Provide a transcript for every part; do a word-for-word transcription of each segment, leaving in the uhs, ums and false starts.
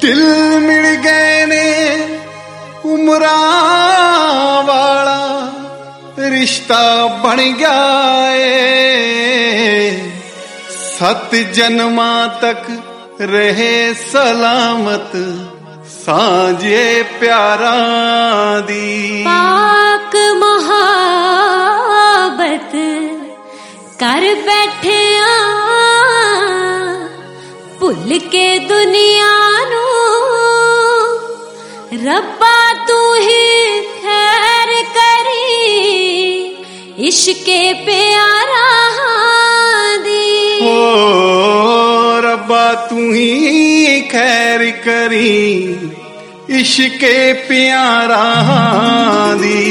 दिल मिल गए ने उमरां वाला रिश्ता बन गया है, सत जन्मां तक रहे सलामत सांझे प्यारा दी। पाक मोहब्बत कर बैठे आ भुल के दुनिया नू, रब्बा तू ही खैर करी इश्के प्यारा दी। ओ रब्बा तू ही खैर करी इश्के प्यारा दी।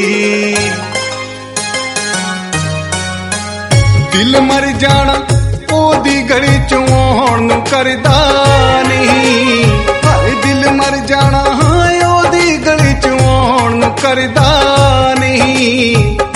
दिल मर जाना ओदी गली चों आउण नूं करदा नहीं, हाय दिल मर जाना ओदी गली चों आउण नूं करदा नहीं।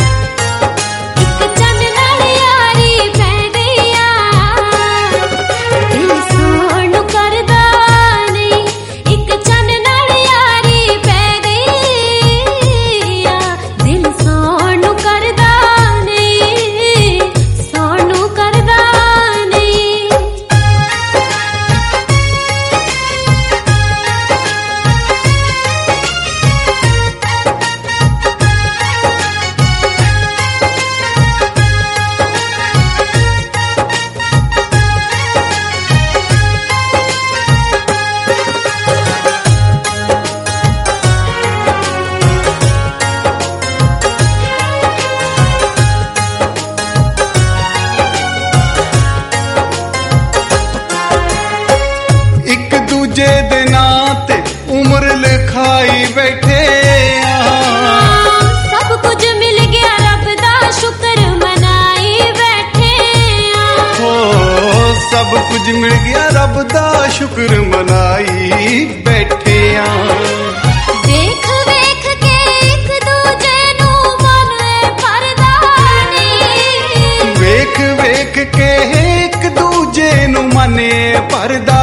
दूजे दे नां ते उम्र लिखाई बैठे आ, सब कुछ मिल गया रब दा शुक्र मनाई बैठे आ। हो सब कुछ मिल गया रब दा शुक्र मनाई बैठे आ। देख वेख के एक दूजे नू मन परदा नहीं, वेख वेख के एक दूजे नू मने परदा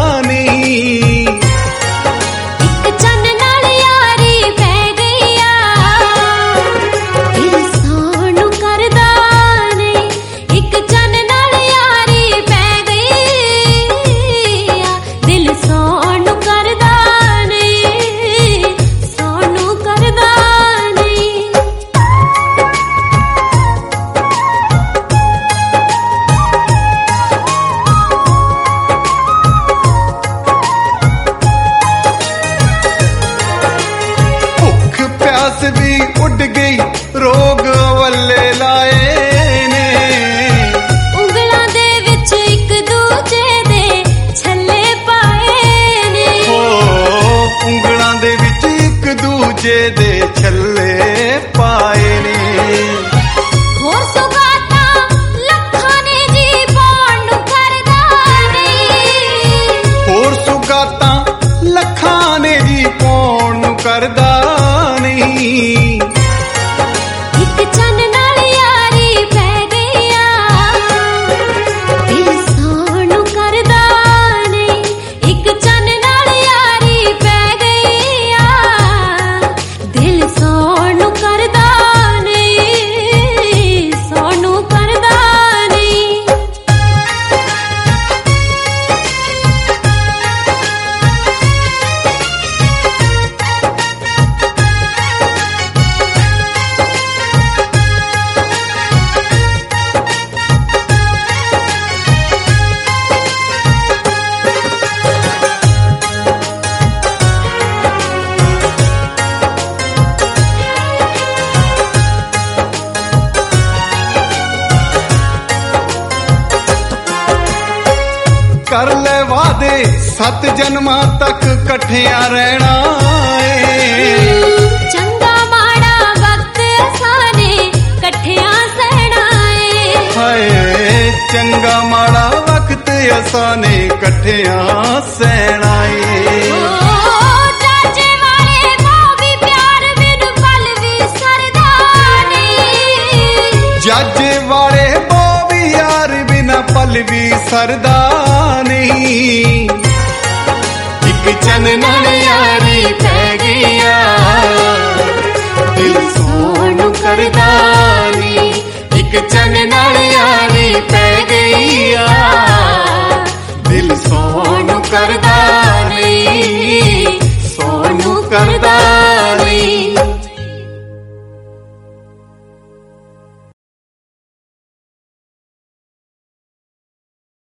भी उड़ गई रोग वल्ले लाए ने, उंगलां दे विच एक दूजे दे छल्ले पाए ने। हो उंगलां दे विच एक दूजे दे छल्ले पाए ने। होर सुगाता लखां ने जी पाउण नूं करदा नहीं, होर सुगाता लखां ने जी पाउण नूं करदा एक चन नाल यारी पै गई आ, दिल सोनू करदा नहीं। एक चन नाल यारी पै गई आ, दिल सोनू करदा नहीं, सोनू करदा नहीं। कर ले वादे सत जन्मां तक कट्ठियां रहना है, चंगा माड़ा वक्त असाने कट्ठियां सहना है। हाय चंगा माड़ा वक्त असाने कट्ठियां सहना है। जाजे वाले मां भी प्यार बिन पल भी सरदा नहीं, जाजे वाले मां भी यार बिना पल भी सरदा नहीं। एक चन नाल यारी पै गई दिल सोनू करदा नी एक चन नाल यारी पै गई दिल सोनू करदा नी सोनू करदा